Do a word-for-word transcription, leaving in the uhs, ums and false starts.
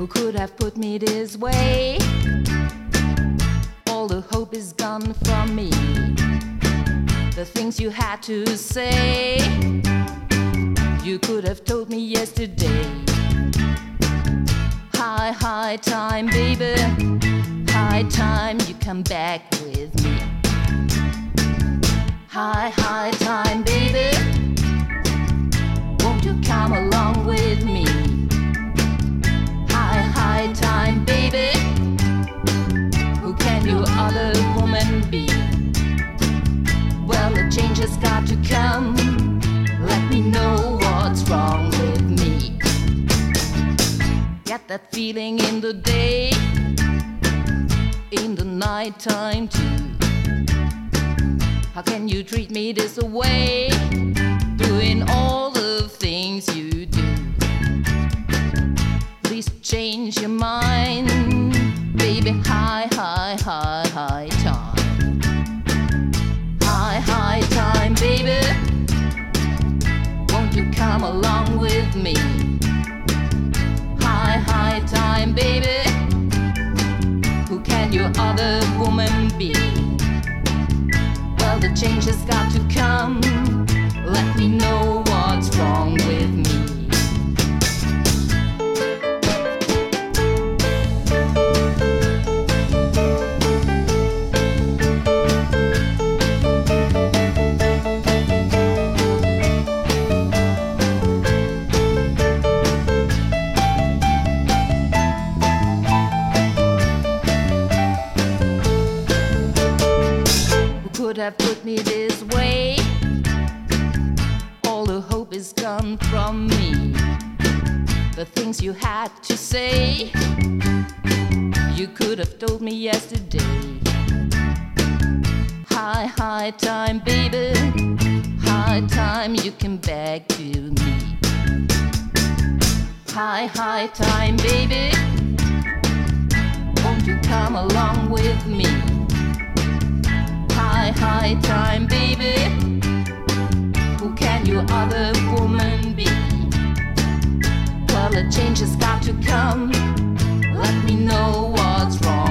Who could have put me this way? All the hope is gone from me. The things you had to say, you could have told me yesterday. High, high time, baby. High time you come back with me. High, high time, baby. Won't you come along with me? High, high time, baby. Who can your other woman be? Well, the change has got to come. Let me know what's wrong with me. Get that feeling in the day, in the night time too. How can you treat me this way, doing all the things you do? Please change your mind, baby. High, high, high, high time. High, high time, baby. Won't you come along with me? High, high time, baby. Who can your other woman be? Well, the change has got to come. Let me know what's wrong with me. Could have put me this way. All the hope is gone from me. The things you had to say, you could have told me yesterday. High, high time, baby. High time you come back to me. High, high time, baby. Won't you come along with me? High, high time, baby. Who can your other woman be? Well, a change has got to come. Let me know what's wrong.